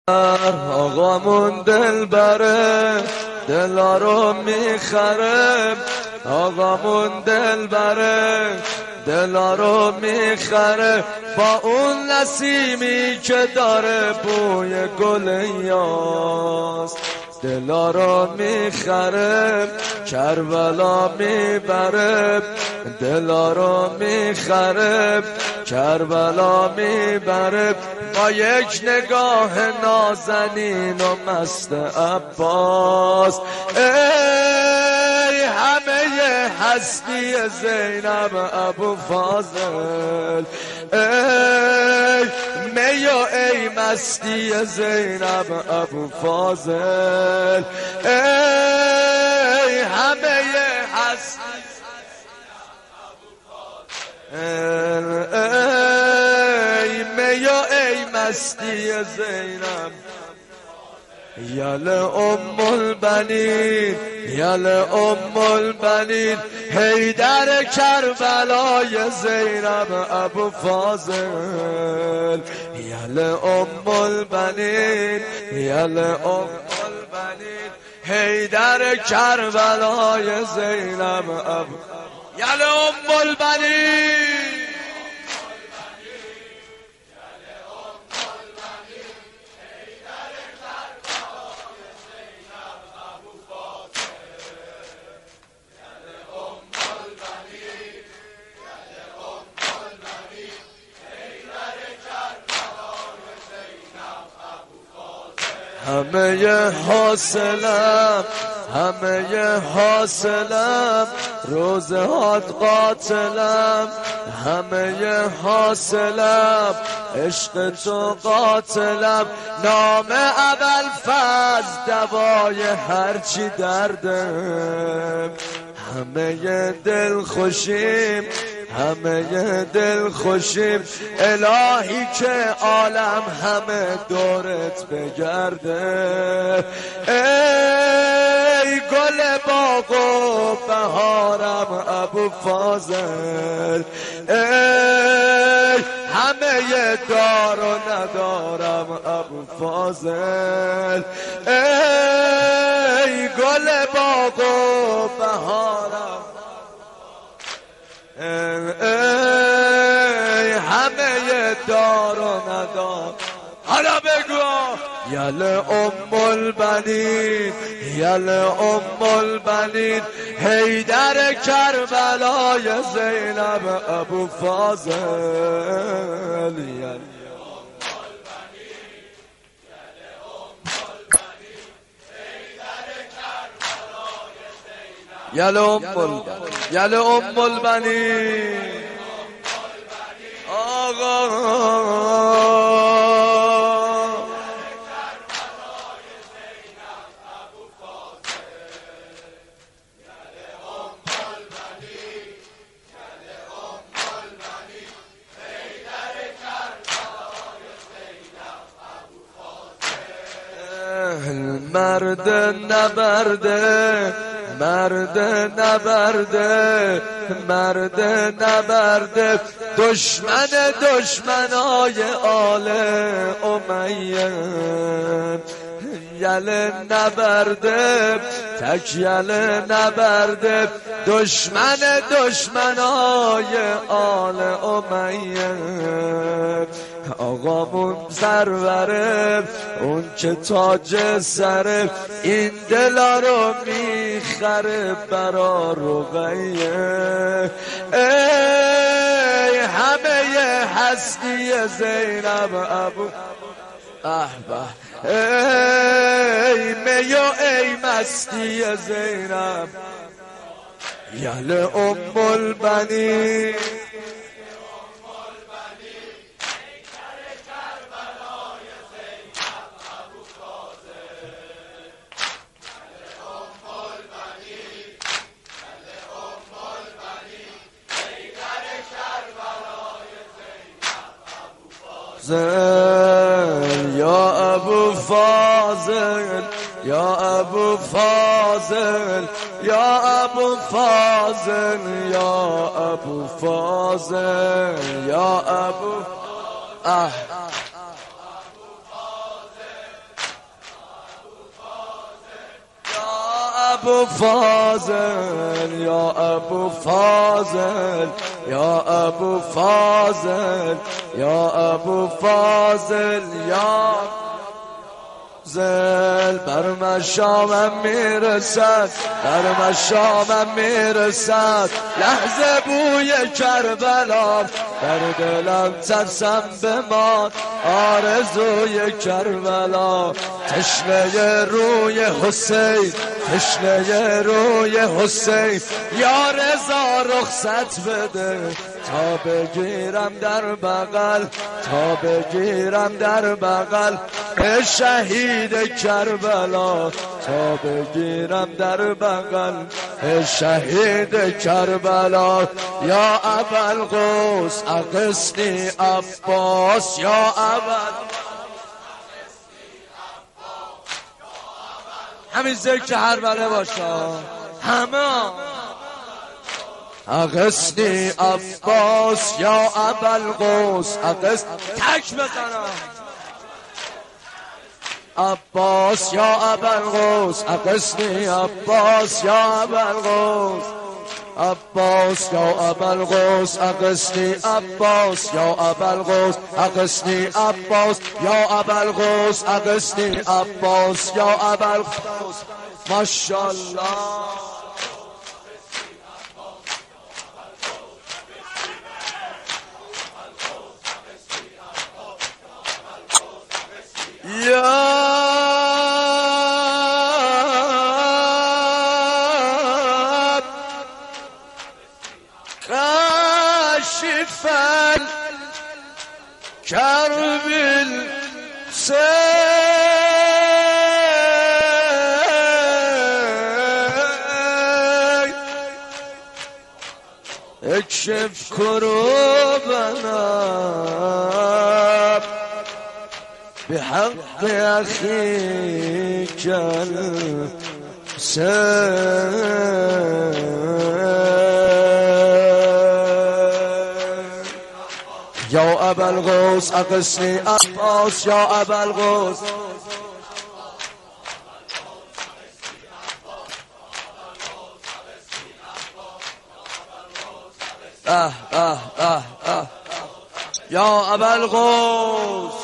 آقامون دل بره دلا رو میخره، آقامون دل بره دلا رو میخره، با اون نسیمی که داره بوی گل یاس دلا رو میخره، کربلا میبره دلا رو میخره، کربلا میبره، با یک نگاه نازنین و مست عباس. ای همه هستی زینب ابو فاضل، ای می و ای مستی زینب ابو فاضل، ای همه هستی ای می و ای مستی زینب، یل ام البنین یل ام البنین، حیدر کربلای زینب ابو فاضل، یل ام البنین یل ام البنین، حیدر کربلای زینب ابو، یل ام البنین همه حاصلم همه حاصلم، روزهات قاتلم همه حاصلم، عشق تو قاتلم، نام ابوالفضل دوای هرچی دردم، همه دل خوشیم همه دل خوشیم، الهی که عالم همه دورت بگرده، ای گل باغ و بهارم ابو فاضل، ای همه دار و ندارم ابو فاضل، ای گل باغ و بهارم، ای همه دار و ندار. حالا بگو یل ام البنین یل ام البنین، حیدر کربلای زینب ابو فاضل، یل ام البنین یل ام البنین، آقا مرد نبرده مرد نبرده مرد نبرده، دشمن دشمنای آل امیه، یل نبرده تک یل نبرده، دشمن دشمنای آل امیه، آقامون سروره اون که تاج سره، این دلا رو میخره برا رقیه، ای همه هستی زینب ابو احبه، ای می و ای مستی زینب، یل ام البنین یا ابو فاضل یا ابو فاضل یا ابو فاضل یا ابو فاضل یا ابو ابو فاضل یا ابو فاضل یا ابو فاضل یا ابو فاضل یا زل بر مشامم میرسد بر مشامم میرسد لحظه بوی کربلا در دلم ترسم بمان آرزوی کربلا تشنه روی حسین تشنه روی حسین یا رضا رخصت بده تا بگیرم در بغل تا بگیرم در بغل شهید کربلا تا بگیرم در بغل شهید کربلا یا ابوالقوس اغثنی عباس یا همین ذکر هر بله باشه همه اغثنی عباس یا ابوالقوس اغث تک بزنم عباس یا ابوالقوس اغثنی عباس یا ابوالقوس عباس یا ابوالقوس اغثنی عباس یا ابوالقوس اغثنی عباس یا ابوالقوس اغثنی عباس یا ابوالقوس ماشاءالله یا کاشف الکرب اکشف کروبنا بحق أخيك يا أبا الغوث أغثني عباس يا أبا الغوث يا أبا الغوث